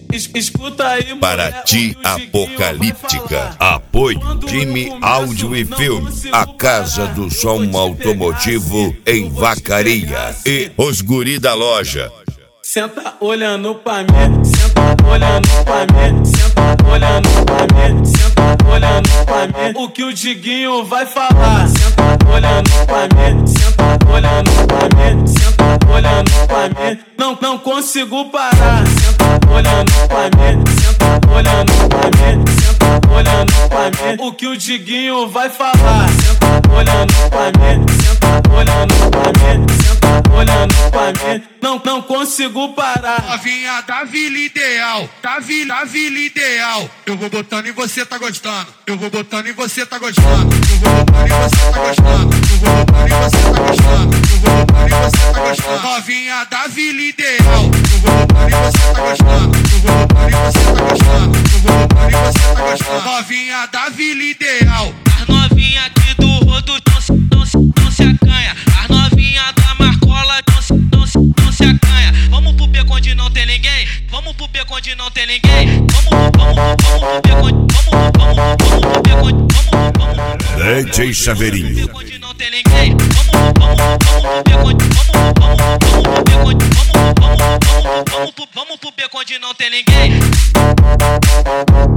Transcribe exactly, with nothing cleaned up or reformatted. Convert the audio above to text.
es, escuta aí, Paraty Apocalíptica. Apoio Time Áudio e Filme, a Casa do Som Automotivo em Vacaria. E os guri da loja. Senta olhando pra mim, senta olhando pra mim, senta olhando pra mim, senta olhando pra mim. O que o Diguinho vai falar? Senta olhando pra mim, senta olhando pra mim, senta olhando pra mim. Não, não consigo parar. Senta olhando pra mim, senta olhando pra mim, senta olhando pra mim. O que o Diguinho vai falar? Senta olhando pra mim, senta olhando pra mim, senta olhando pra mim. Não, não consigo parar. Novinha da Vila Ideal, da Vila, da Vila Ideal. Eu vou botando e você tá gostando. Eu vou botando e você tá gostando. Eu vou botando e você tá gostando. Eu vou botando e você tá gostando. Eu vou botando e você tá gostando. Novinha da Vila Ideal. Eu vou botando e você tá gostando. Eu vou botando e você tá gostando. Eu vou botando e você tá gostando. Novinha da Vila Ideal. As novinhas aqui do rodo não se, não se, não se acanha. As novinhas da Marcola não se, não se, não se acanha. Vamos pro beco onde não tem ninguém. Vamos pro beco onde não tem ninguém. Vamos, vamos, vamos pro beco onde, vamos, vamos, vamos pro beco onde, vamos, vamos. D J Chaveirinho. Onde não tem ninguém. Vamos, vamos, vamos pro beco onde, vamos, vamos, vamos pro beco onde, vamos, vamos, vamos, vamos pro, vamos pro beco onde não tem ninguém.